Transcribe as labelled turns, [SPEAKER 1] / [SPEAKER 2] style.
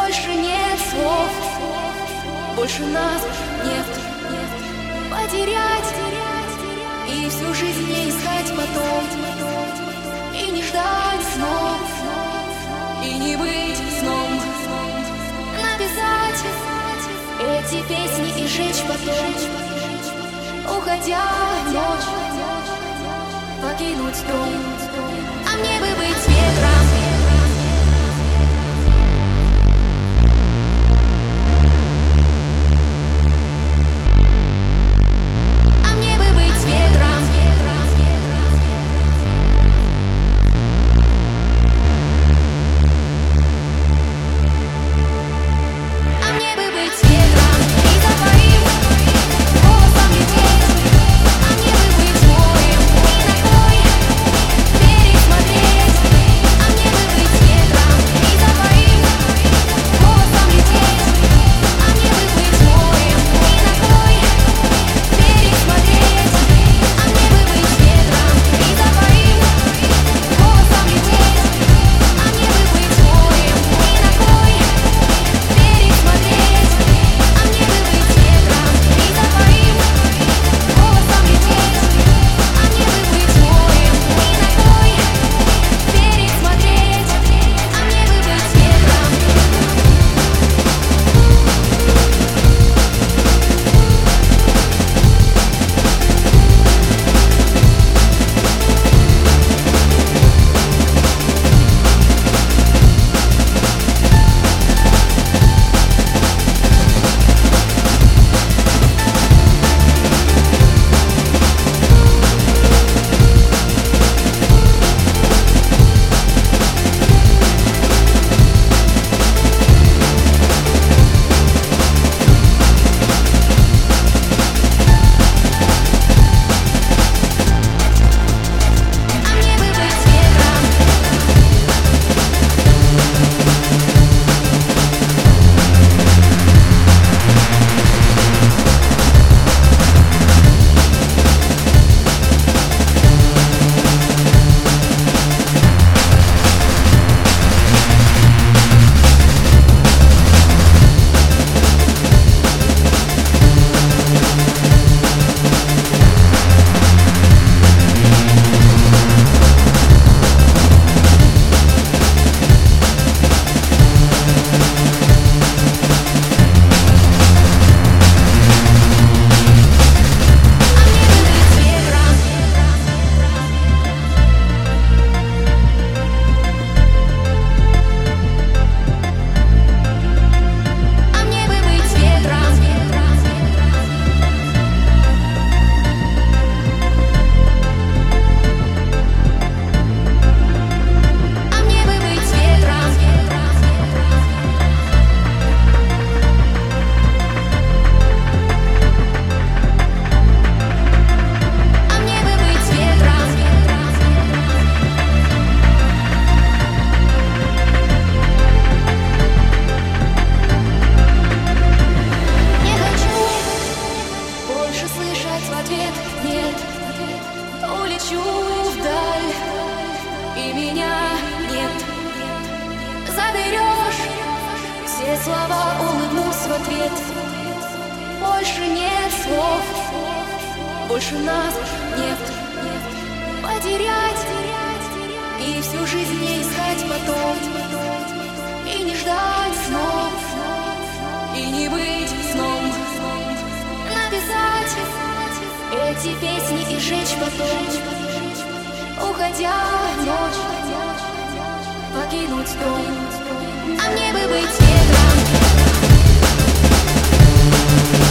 [SPEAKER 1] Больше нет слов, больше нас нет. Потерять и всю жизнь не искать потом, и не ждать снов, и не быть сном. Написать эти песни и жечь потом, уходя в ночь, покинуть дом. А мне бы быть ветром, а мне бы быть ветром, а мне бы быть ветром и за твоим голосом лететь. А мне бы быть морем и ногой пересмотреть. А мне бы быть ветром и за твоим голосом лететь. А мне бы быть морем и ногой пересмотреть. А мне бы быть ветром и за твоим голосом лететь. А мне бы быть морем и ногой пересмотреть. А мне бы быть ветром и за твоим голосом лететь. А мне бы быть морем и ногой пересмотреть. А мне бы быть ветром. А мне бы быть ветром. А мне бы быть ветром. А мне бы быть ветром. А мне бы быть ветром. Не хочу больше слышать в ответ нет. Улечу вдаль, и меня нет. Заберешь все слова, улыбнусь в ответ. Больше нет слов, больше нас нет. Потерять и всю жизнь не искать потом, и не ждать снов, и не быть сном. Написать эти песни и жечь потом, уходя в ночь, покинуть дом. А мне бы быть ветром.